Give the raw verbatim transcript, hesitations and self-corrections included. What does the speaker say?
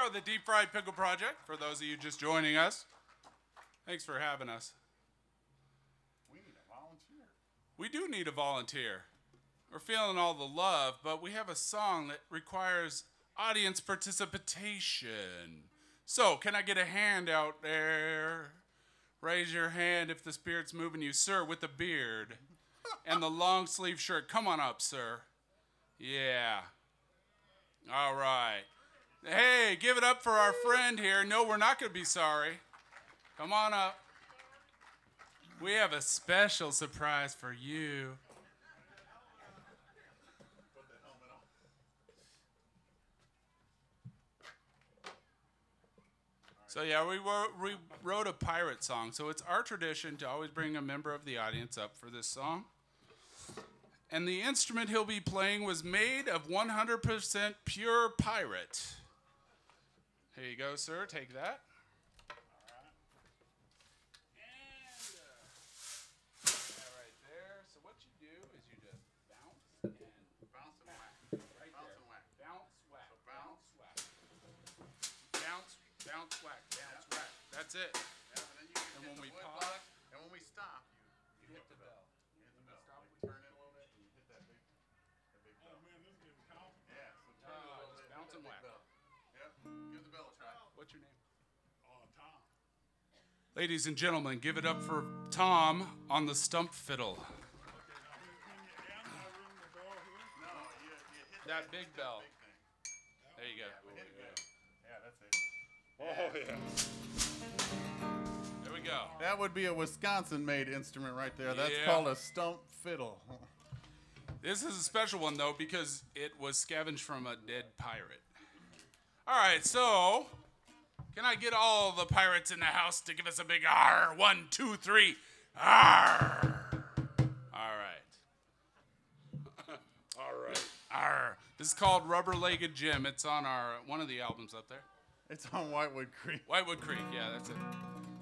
are the Deep Fried Pickle Project, for those of you just joining us. Thanks for having us. We need a volunteer. We do need a volunteer. We're feeling all the love, but we have a song that requires audience participation. So, can I get a hand out there? Raise your hand if the spirit's moving you. Sir, with the beard and the long sleeve shirt. Come on up, sir. Yeah. All right. Hey, give it up for our friend here. No, we're not going to be sorry. Come on up. We have a special surprise for you. So yeah, we wrote, we wrote a pirate song. So it's our tradition to always bring a member of the audience up for this song. And the instrument he'll be playing was made of one hundred percent pure pirate. Here you go, sir. Take that. All right. And uh, that right there. So what you do is you just bounce and Bounce and whack. right Bounce there. and whack. Bounce, whack. So bounce. whack. Bounce, bounce, whack. Bounce, Yeah. whack. That's it. Yeah, and then you And hit when the we wood pause- block, and when we stop, you, you hit the bell. You hit the bell. Stop, Like we- turn it a little bit, and you hit that big, that big bell. Oh man, this is getting complicated. Yeah, so turn it a Oh, little just bit. bounce hit and that whack. big bell. Yep. Give the bell a try. What's your name? Oh, Tom. Ladies and gentlemen, give it up for Tom on the stump fiddle. Okay, now when, when you end, I ring the bell here. No, you, you hit That you big hit bell. That big thing. There you go. Yeah, but hit it good. Yeah, that's it. Oh, yeah. There we go. That would be a Wisconsin-made instrument right there. That's Yeah. called a stump fiddle. This is a special one, though, because it was scavenged from a dead pirate. All right, so can I get all the pirates in the house to give us a big R? One, two, three. R. All right. All right. R. This is called Rubber-Legged Jim. It's on our one of the albums up there. It's on Whitewood Creek. Whitewood Creek. Yeah, that's it.